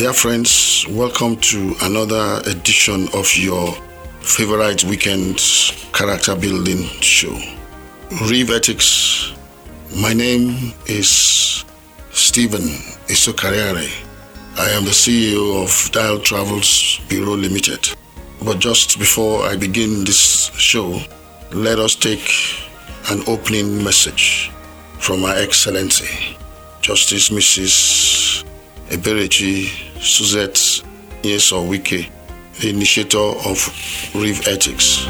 Dear friends, welcome to another edition of your favorite weekend character building show, Rev Ethics. My name is Stephen Isokariare. I am the CEO of Dial Travels Bureau Limited. But just before I begin this show, let us take an opening message from Her Excellency, Justice Mrs. Eberechi Suzette Nyesom-Wike, the initiator of Rev Ethics.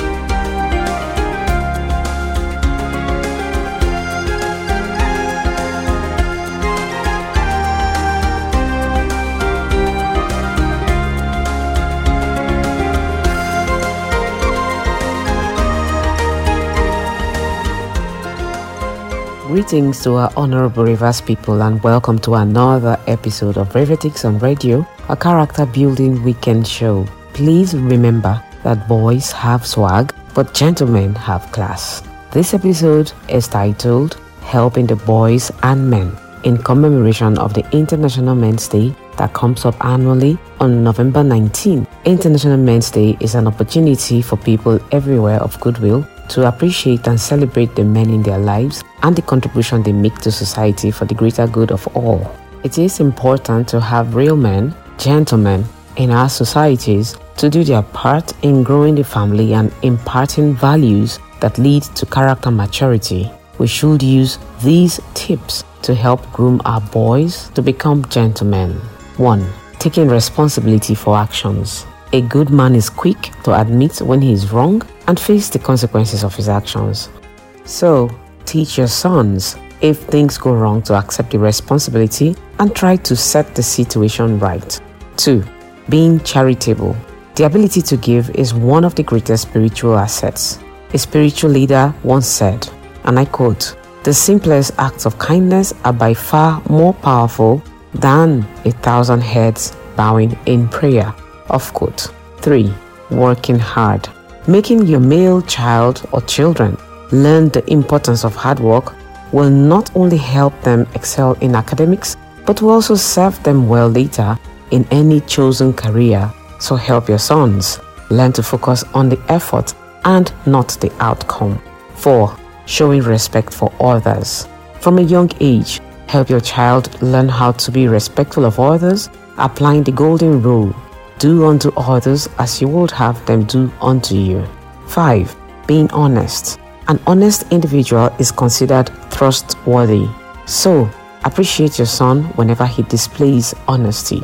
Greetings to our honorable Rivers people and welcome to another episode of Rev Ethics on Radio, a character building weekend show. Please remember that boys have swag, but gentlemen have class. This episode is titled Helping the Boys and Men in commemoration of the International Men's Day that comes up annually on November 19. International Men's Day is an opportunity for people everywhere of goodwill to appreciate and celebrate the men in their lives and the contribution they make to society for the greater good of all. It is important to have real men, gentlemen, in our societies to do their part in growing the family and imparting values that lead to character maturity. We should use these tips to help groom our boys to become gentlemen. 1. Taking responsibility for actions. A good man is quick to admit when he is wrong and face the consequences of his actions. So, teach your sons, if things go wrong, to accept the responsibility and try to set the situation right. 2. Being charitable. The ability to give is one of the greatest spiritual assets. A spiritual leader once said, and I quote, "The simplest acts of kindness are by far more powerful than 1,000 heads bowing in prayer." Off quote. 3. Working hard. Making your male child or children learn the importance of hard work will not only help them excel in academics, but will also serve them well later in any chosen career. So help your sons learn to focus on the effort and not the outcome. 4. Showing respect for others. From a young age, help your child learn how to be respectful of others, applying the golden rule: do unto others as you would have them do unto you. 5. Being honest. An honest individual is considered trustworthy. So, appreciate your son whenever he displays honesty.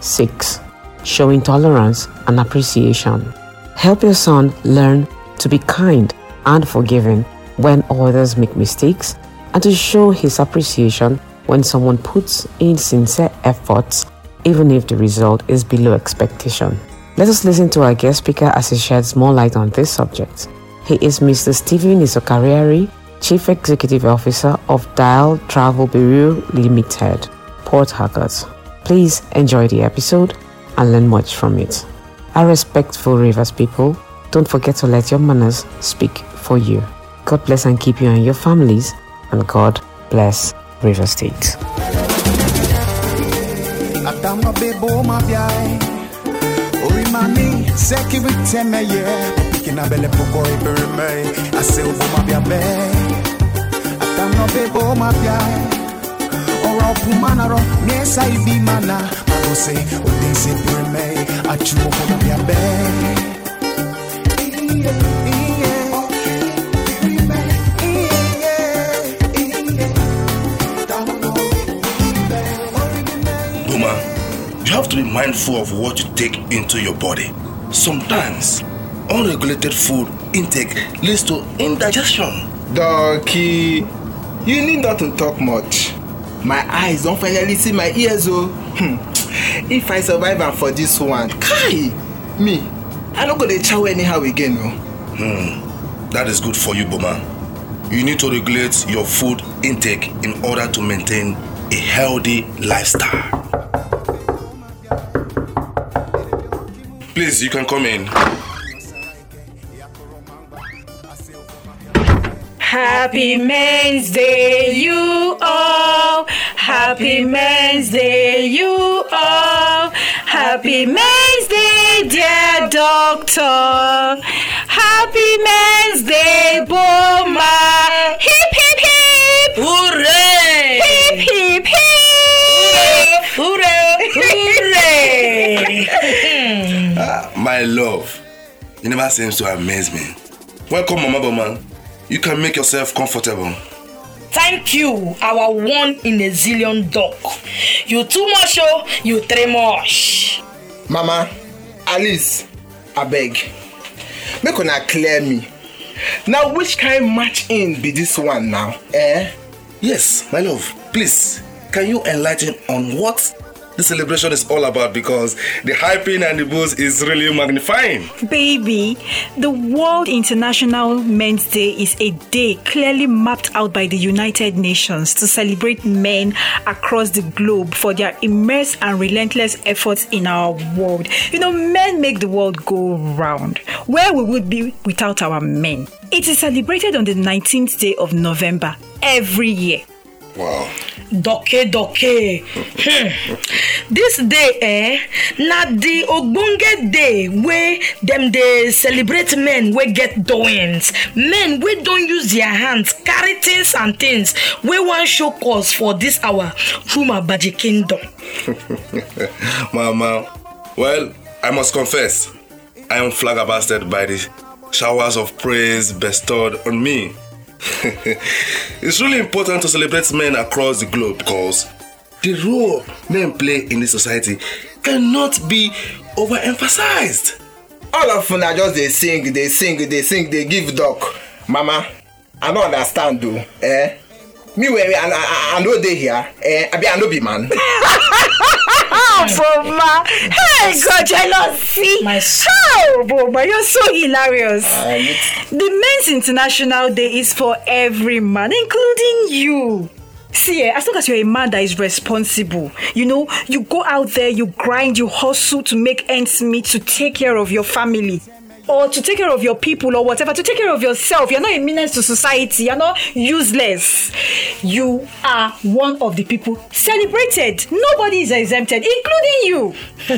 6. Showing tolerance and appreciation. Help your son learn to be kind and forgiving when others make mistakes, and to show his appreciation when someone puts in sincere efforts, even if the result is below expectation. Let us listen to our guest speaker as he sheds more light on this subject. He is Mr. Stephen Isokariare, Chief Executive Officer of Dial Travel Bureau Limited, Port Harcourt. Please enjoy the episode and learn much from it. Our respectful Rivers people, don't forget to let your manners speak for you. God bless and keep you and your families, and God bless Rivers State. Adama bebo mabiai Ori mami seki witeme ye Pikina bele poko iberime Ase ubo mabiabe Adama bebo mabiai Ora pumanaro Nesa ibi mana Magose odese iberime Achu ubo mabiabe You have to be mindful of what you take into your body. Sometimes, unregulated food intake leads to indigestion. Donkey, you need not to talk much. My eyes don't finally see my ears, oh. If I survive and for this one, kai, me, I don't go to chow anyhow again, oh. That is good for you, Boma. You need to regulate your food intake in order to maintain a healthy lifestyle. Please, you can come in. Happy Men's Day, you all. Happy Men's Day, you all. Happy Men's Day, dear doctor. Happy Men's Day, Boma. Hip, hip, hip. Hooray! Hip, hip, hip. Hooray! Hooray! My love, you never seems to amaze me. Welcome, Mama Boma. You can make yourself comfortable. Thank you, our one in a zillion dog. You too much, oh, you three much. Mama, Alice, I beg. Make una clear me. Now, which kind match in be this one now? Yes, my love. Please, can you enlighten on what the celebration is all about? Because the hyping and the booze is really magnifying. Baby, the World International Men's Day is a day clearly mapped out by the United Nations to celebrate men across the globe for their immense and relentless efforts in our world. You know, men make the world go round. Where we would be without our men? It is celebrated on the 19th day of November every year. Wow. Doke. This day, na the ogbonge day where them they celebrate men we get doings. Men we don't use their hands, carry things and things. We want show cause for this our Fuma Baji Kingdom. Mama, well, I must confess, I am flabbergasted by the showers of praise bestowed on me. It's really important to celebrate men across the globe because the role men play in this society cannot be overemphasized. All of them are just they sing, they give dog. Mama, I don't understand though. Me where I know they here. I know be man. Boma, hey, God, jealousy. My Oh, Boma, you're so hilarious. The Men's International Day is for every man, including you. See, as long as you're a man that is responsible, you know, you go out there, you grind, you hustle to make ends meet, to take care of your family, or to take care of your people, or whatever, to take care of yourself. You're not a menace to society. You're not useless. You are one of the people celebrated. Nobody is exempted, including you.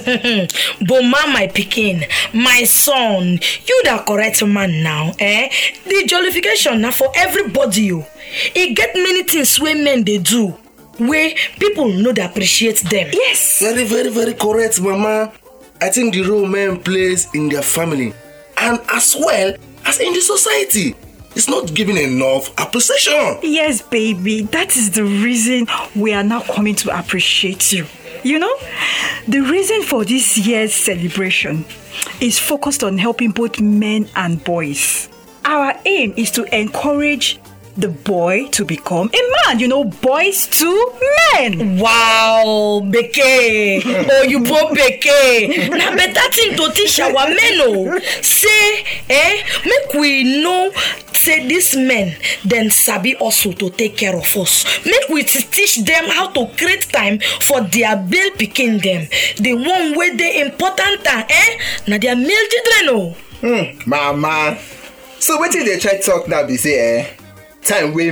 Boma, my pikin, my son, you the correct man now, The jollification now for everybody, you. It get many things where men they do, where people know they appreciate them. Yes. Very, very, very correct, Mama. I think the role men plays in their family and as well as in the society is not given enough appreciation. Yes, baby. That is the reason we are now coming to appreciate you. You know, the reason for this year's celebration is focused on helping both men and boys. Our aim is to encourage the boy to become a man, you know, boys to men. Wow, Beke. Oh, you both Beke. Now, better thing to teach our men, oh. Say, make we know, say this men, then sabi also to take care of us. Make we teach them how to create time for their bill picking them. The one where they important, now their male children, oh. Mama. So what did they try to talk now? Be say, time where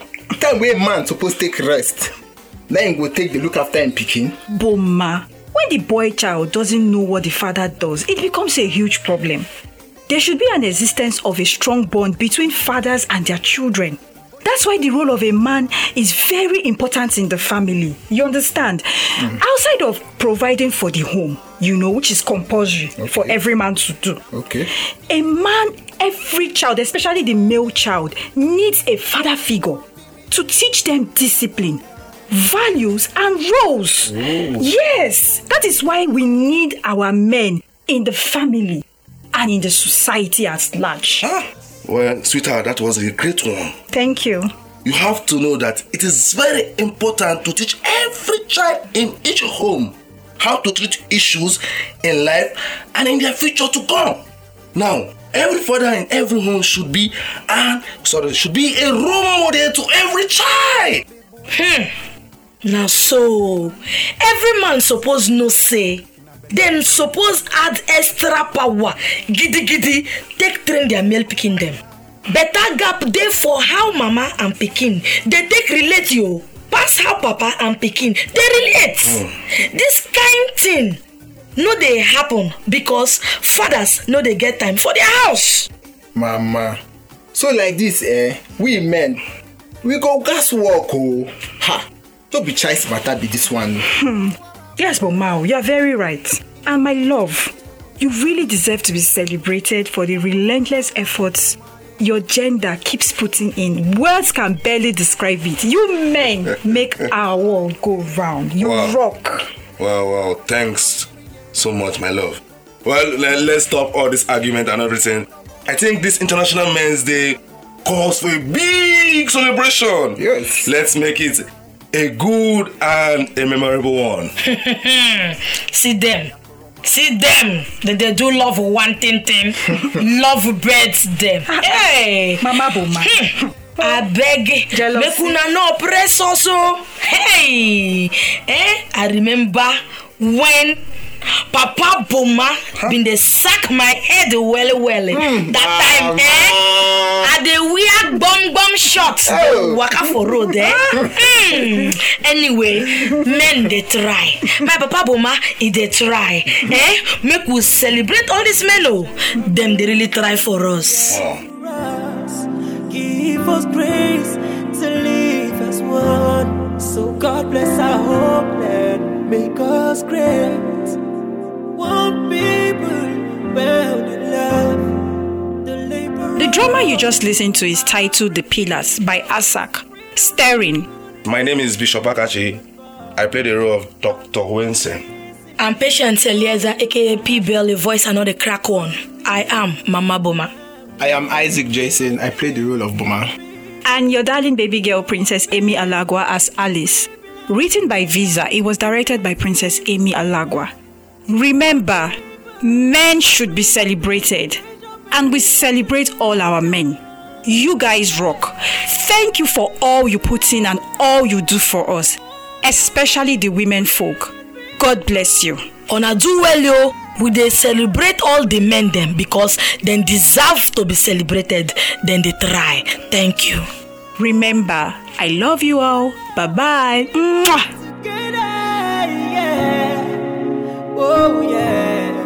man supposed to take rest. Then go take the look after him picking. Boma, when the boy child doesn't know what the father does, it becomes a huge problem. There should be an existence of a strong bond between fathers and their children. That's why the role of a man is very important in the family. You understand? Outside of providing for the home, you know, which is compulsory for every man to do. Okay. A man, every child, especially the male child, needs a father figure to teach them discipline, values, and roles. Ooh. Yes, that is why we need our men in the family and in the society at large. Well, sweetheart, that was a great one. Thank you. You have to know that it is very important to teach every child in each home how to treat issues in life and in their future to come. Now, every father in every home should be a role model to every child. Now so, every man suppose no say, them suppose add extra power, giddy, take train their male picking them. Better gap there for how mama and picking, they take relate you, That's how Papa and Pikin they relate. This kind thing no dey happen because fathers no dey get time for their house. Mama, so like this, we men, we go gas work, oh. Ha! Don't be choice matter be this one. Yes, but Mao, you are very right. And my love, you really deserve to be celebrated for the relentless efforts your gender keeps putting in. Words can barely describe it. You men make our world go round. You rock. Wow. Thanks so much, my love. Well, let's stop all this argument and everything. I think this International Men's Day calls for a big celebration. Yes. Let's make it a good and a memorable one. See them. They do love one thing. Love breeds them. Hey, Mama Boma. I beg, make una no oppress also. Hey, I remember when Papa Boma been dey sack my head well. That time, I dey wear bum shorts, waka for road, Anyway, men dey try. My Papa Boma, he dey try. Make we celebrate all these men. Them they really try for us. Give us grace to live as one. So God bless our hope and make us great. One people, well, the love, the labor. The drama you just listened to is titled The Pillars by Asak. Starring. My name is Bishop Akachi. I play the role of Dr. Winston. I'm Patience Eliezer, aka P. Belly, voice another crack one. I am Mama Boma. I am Isaac Jason. I play the role of Boma. And your darling baby girl, Princess Amy Alagwa, as Alice. Written by Visa, it was directed by Princess Amy Alagwa. Remember, men should be celebrated. And we celebrate all our men. You guys rock. Thank you for all you put in and all you do for us. Especially the women folk. God bless you. Ona do well, yo. We dey celebrate all the men them because they deserve to be celebrated. Then they try. Thank you. Remember, I love you all. Bye-bye. Mwah. Oh yeah.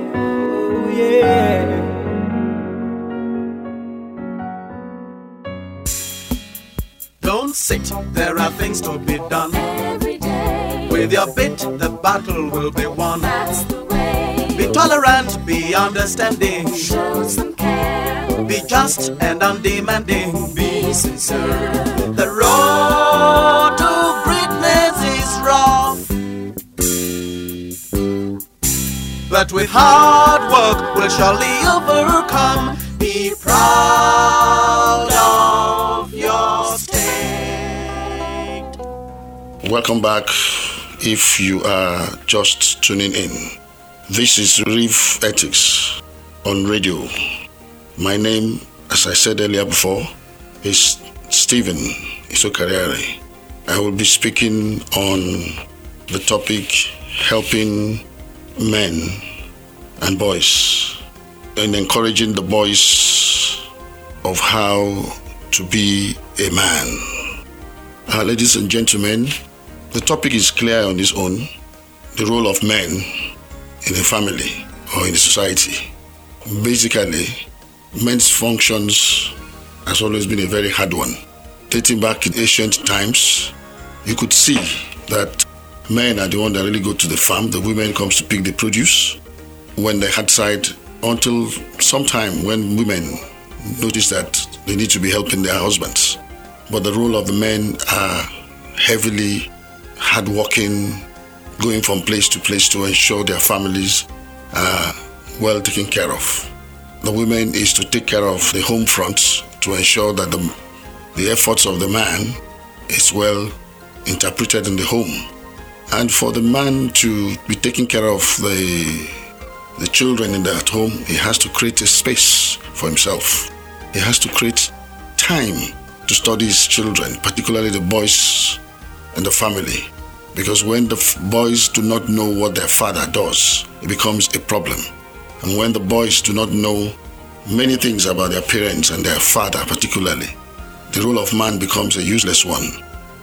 Don't sit, there are things to be done. Every day. With your bit, the battle will be won. That's the way. Be tolerant, be understanding. Show some care. Be just and undemanding. Be sincere. The road to greatness is rough, but with hard work we'll surely overcome. Be proud of your state. Welcome back. If you are just tuning in, this is Reef Ethics on radio. My name, as I said earlier before, is Stephen Isokariare. I will be speaking on the topic helping men and boys and encouraging the boys of how to be a man. Ladies and gentlemen, the topic is clear on its own. The role of men in a family or in a society. Basically, men's functions has always been a very hard one. Dating back in ancient times, you could see that men are the ones that really go to the farm. The women comes to pick the produce when they had side, until sometime when women notice that they need to be helping their husbands. But the role of the men are heavily hardworking, going from place to place to ensure their families are well taken care of. The women is to take care of the home front to ensure that the efforts of the man is well interpreted in the home. And for the man to be taking care of the children in that home, he has to create a space for himself. He has to create time to study his children, particularly the boys in the family. Because when the boys do not know what their father does, it becomes a problem. And when the boys do not know many things about their parents and their father particularly, the role of man becomes a useless one.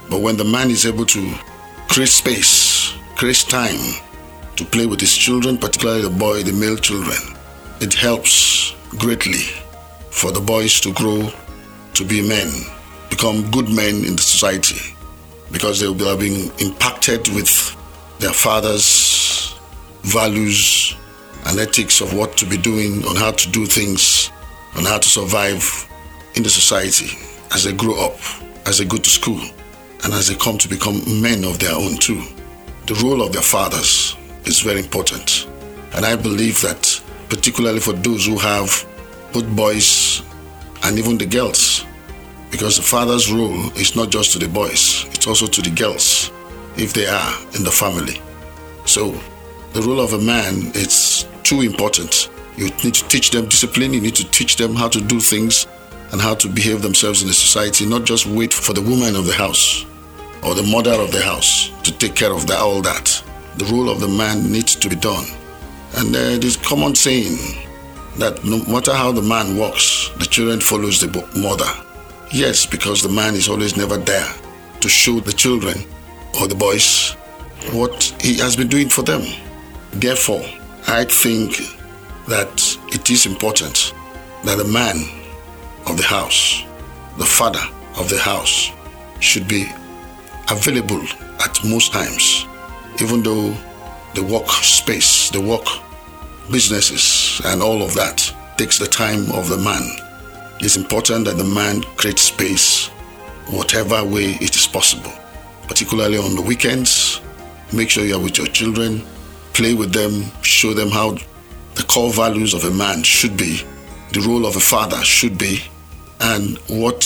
But when the man is able to create space, create time to play with his children, particularly the male children, it helps greatly for the boys to grow to be men, become good men in the society, because they will be being impacted with their father's values and ethics of what to be doing, on how to do things, on how to survive in the society as they grow up, as they go to school, and as they come to become men of their own too. The role of their fathers is very important. And I believe that particularly for those who have both boys and even the girls, because the father's role is not just to the boys, it's also to the girls if they are in the family. So the role of a man is too important. You need to teach them discipline, you need to teach them how to do things and how to behave themselves in the society, not just wait for the woman of the house or the mother of the house to take care of all that. The role of the man needs to be done. And there's a common saying that no matter how the man walks, the children follows the mother. Yes, because the man is always never there to show the children or the boys what he has been doing for them. Therefore, I think that it is important that the man of the house, the father of the house, should be available at most times, even though the work space, the work businesses and all of that takes the time of the man. It's important that the man creates space whatever way it is possible, particularly on the weekends. Make sure you're with your children, play with them, show them how the core values of a man should be, the role of a father should be, and what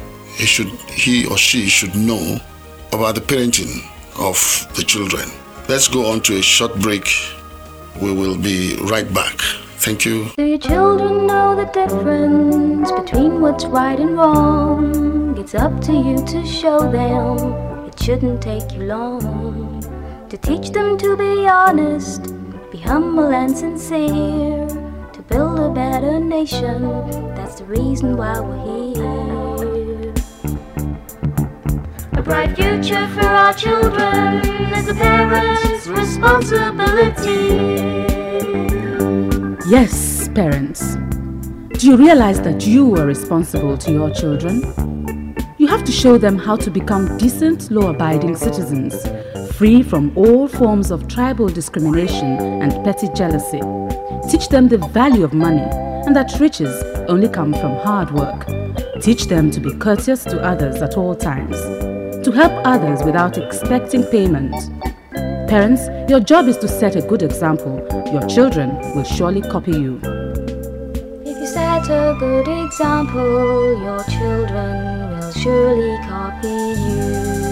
he or she should know about the parenting of the children. Let's go on to a short break. We will be right back. Thank you. Do your children know the difference between what's right and wrong? It's up to you to show them. It shouldn't take you long to teach them to be honest, be humble and sincere, to build a better nation. That's the reason why we're here. A bright future for our children is a parent's responsibility. Yes, parents. Do you realize that you are responsible to your children? You have to show them how to become decent, law-abiding citizens, free from all forms of tribal discrimination and petty jealousy. Teach them the value of money and that riches only come from hard work. Teach them to be courteous to others at all times, to help others without expecting payment. Parents, your job is to set a good example. Your children will surely copy you. If you set a good example, your children will surely copy you.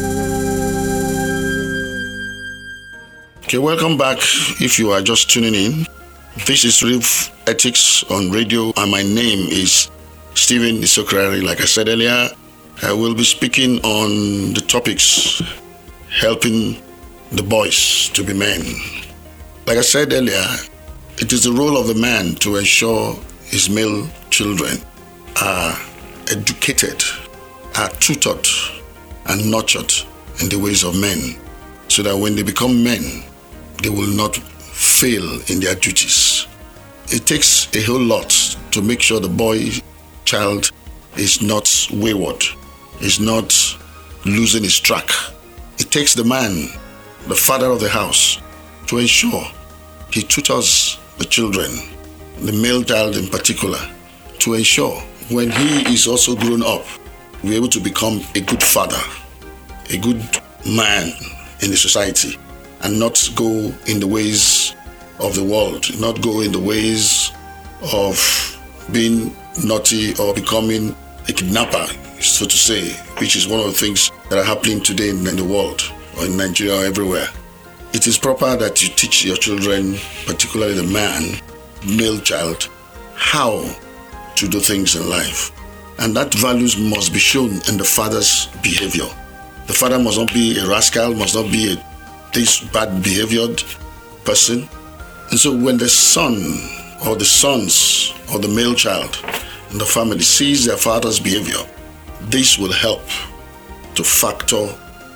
Okay, welcome back. If you are just tuning in, this is Rev Ethics on Radio, and my name is Stephen Isokrari. Like I said earlier, I will be speaking on the topics helping the boys to be men. Like I said earlier, it is the role of the man to ensure his male children are educated, are tutored and nurtured in the ways of men, so that when they become men, they will not fail in their duties. It takes a whole lot to make sure the boy child is not wayward, is not losing his track. It takes the man, the father of the house, to ensure he tutors the children, the male child in particular, to ensure when he is also grown up, we're able to become a good father, a good man in the society, and not go in the ways of the world, not go in the ways of being naughty or becoming a kidnapper, so to say, which is one of the things that are happening today in the world, or in Nigeria or everywhere. It is proper that you teach your children, particularly the male child, how to do things in life. And that values must be shown in the father's behavior. The father must not be a rascal, must not be this bad behaviored person. And so when the son or the sons or the male child in the family sees their father's behavior, this will help to factor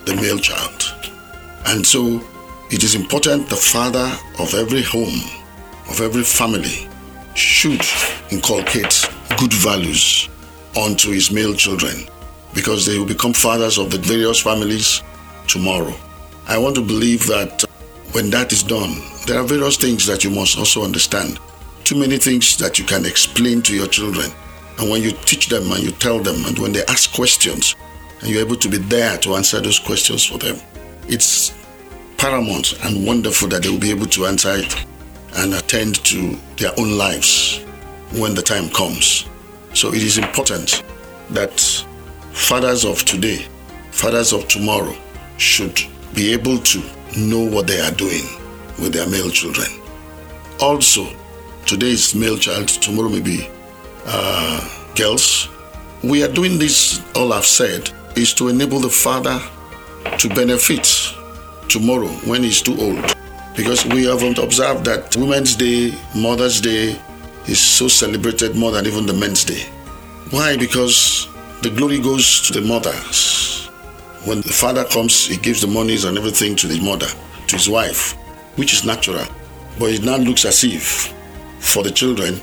the male child. And so it is important the father of every home, of every family, should inculcate good values onto his male children, because they will become fathers of the various families tomorrow. I want to believe that when that is done, there are various things that you must also understand. Too many things that you can explain to your children. And when you teach them and you tell them, and when they ask questions, and you're able to be there to answer those questions for them, it's paramount and wonderful that they will be able to answer it and attend to their own lives when the time comes. So it is important that fathers of today, fathers of tomorrow, should be able to know what they are doing with their male children. Also, today's male child, tomorrow may be girls. We are doing this, all I've said, is to enable the father to benefit tomorrow when he's too old. Because we have observed that Women's Day, Mother's Day is so celebrated more than even the Men's Day. Why? Because the glory goes to the mothers. When the father comes, he gives the monies and everything to the mother, to his wife, which is natural. But it now looks as if for the children,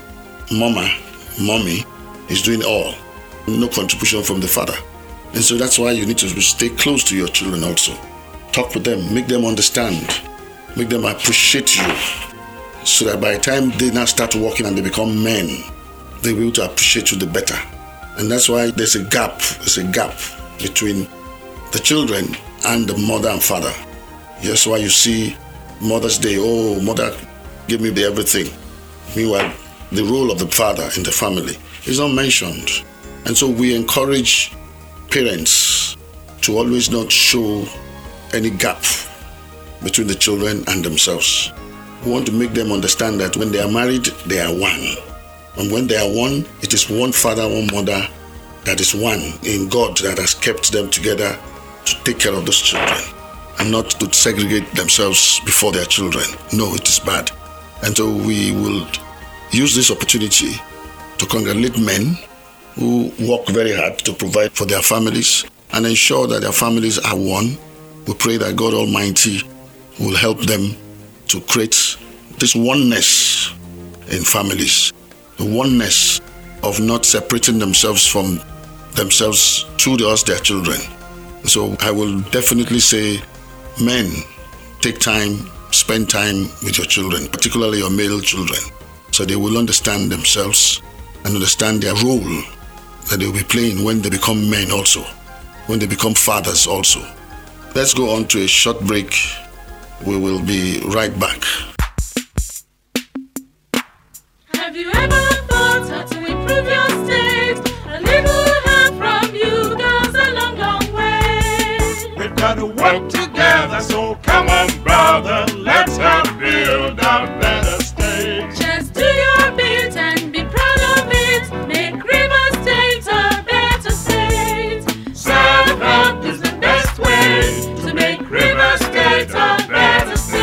mommy is doing all. No contribution from the father. And so that's why you need to stay close to your children also. Talk with them, make them understand, make them appreciate you, so that by the time they now start working and they become men, they will be able to appreciate you the better. And that's why there's a gap between the children and the mother and father. That's why you see Mother's Day, oh, mother gave me the everything. Meanwhile, the role of the father in the family is not mentioned. And so we encourage parents to always not show any gap between the children and themselves. We want to make them understand that when they are married, they are one. And when they are one, it is one father, one mother that is one in God that has kept them together to take care of those children and not to segregate themselves before their children. No, it is bad. And so we will use this opportunity to congratulate men who work very hard to provide for their families and ensure that their families are one. We pray that God Almighty will help them to create this oneness in families, the oneness of not separating themselves from themselves to their children. So I will definitely say, men, take time, spend time with your children, particularly your male children, so they will understand themselves and understand their role that they will be playing when they become men also, when they become fathers also. Let's go on to a short break. We will be right back. Have you ever thought how to improve your state? A little help from you goes a long, long way. We've got to work together, so come on, brother, let's help build a better state. Just do your bit and be proud of it. Make River State a better state. Self-help is the best way to make River State a better state.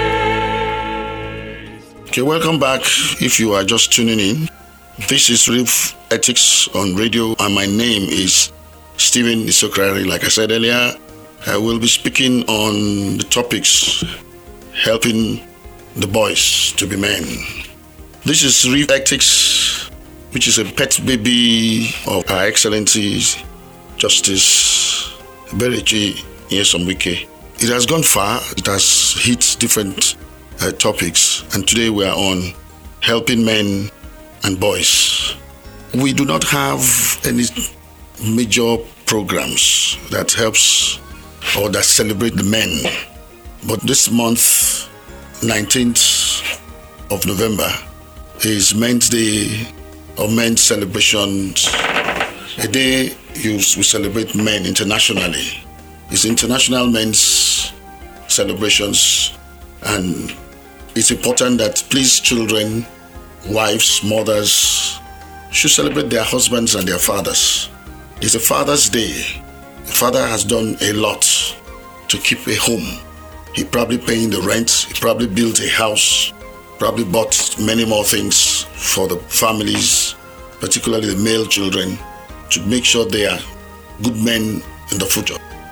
Okay, welcome back. If you are just tuning in, this is Rev Ethics on Radio, and my name is Stephen Isokrari. Like I said earlier, I will be speaking on the topics helping the boys to be men. This is Rev Ethics, which is a pet baby of Her Excellency Justice Eberechi Nyesom-Wike. It has gone far. It has hit different topics, and today we are on helping men and boys. We do not have any major programs that helps or that celebrate the men, but this month, 19th of November, is Men's Day or Men's Celebrations, a day we celebrate men internationally. It's International Men's Celebrations, and it's important that please children, wives, mothers should celebrate their husbands and their fathers. It's a Father's Day. The father has done a lot to keep a home. He probably paying the rent, he probably built a house, probably bought many more things for the families, particularly the male children, to make sure they are good men in the future.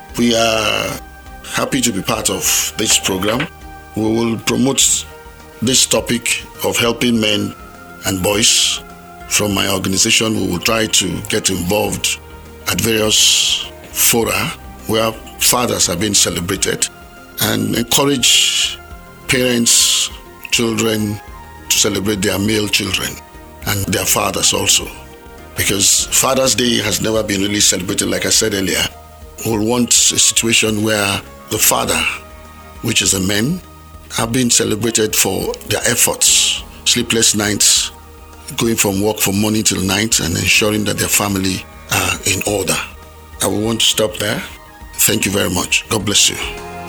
We are happy to be part of this program. We will promote this topic of helping men and boys. From my organization, we will try to get involved at various fora where fathers are being celebrated and encourage parents, children to celebrate their male children and their fathers also. Because Father's Day has never been really celebrated, like I said earlier. We want a situation where the father, which is a man, have been celebrated for their efforts, sleepless nights, going from work from morning till night and ensuring that their family are in order. I will want to stop there. Thank you very much. God bless you.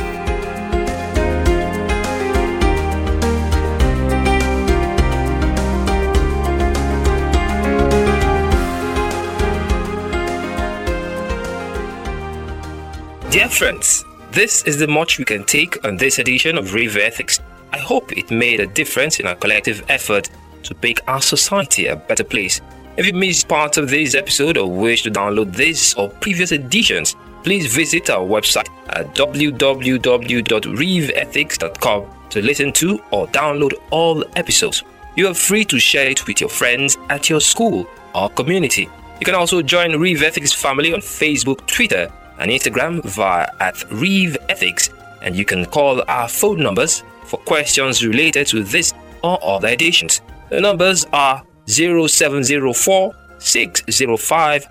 Dear friends, this is the much we can take on this edition of Rev Ethics. I hope it made a difference in our collective effort to make our society a better place. If you missed part of this episode or wish to download this or previous editions, please visit our website at www.revethics.com to listen to or download all episodes. You are free to share it with your friends at your school or community. You can also join Rev Ethics family on Facebook, Twitter, and Instagram via @ReveEthics, and you can call our phone numbers for questions related to this or other editions. The numbers are 0704 605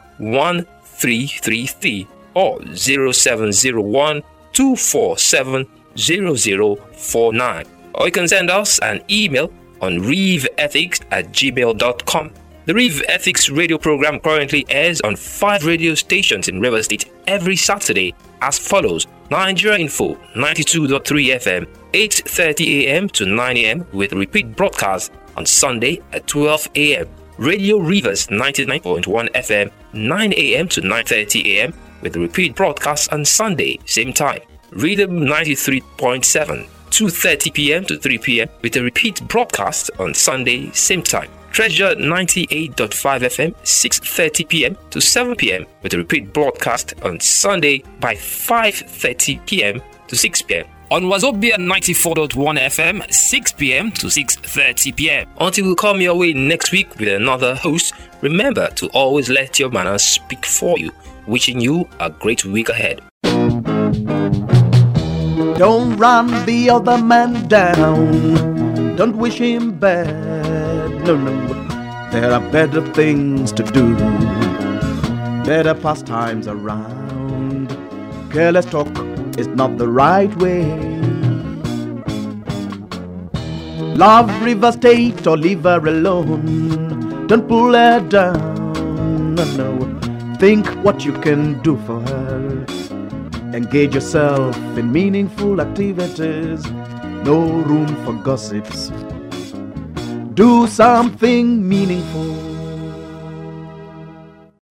1333 or 0701 247 0049, or you can send us an email on revethics@gmail.com. The Rev Ethics radio program currently airs on 5 radio stations in Rivers State every Saturday as follows: Nigeria Info 92.3 FM, 8:30 a.m. to 9 a.m. with repeat broadcast on Sunday at 12 a.m. Radio Rivers 99.1 FM, 9 a.m. to 9:30 a.m. with repeat broadcast on Sunday, same time. Rhythm 93.7, 2:30 p.m. to 3 p.m. with a repeat broadcast on Sunday, same time. Treasure 98.5 FM, 6:30 p.m. to 7 p.m. with a repeat broadcast on Sunday by 5:30 p.m. to 6 p.m. On Wazobia 94.1 FM, 6 p.m. to 6:30 p.m. Until we come your way next week with another host, remember to always let your manners speak for you. Wishing you a great week ahead. Don't run the other man down. Don't wish him bad. No, there are better things to do. Better pastimes around. Careless talk is not the right way. Love River State or leave her alone. Don't pull her down. No. Think what you can do for her. Engage yourself in meaningful activities. No room for gossips. Do something meaningful.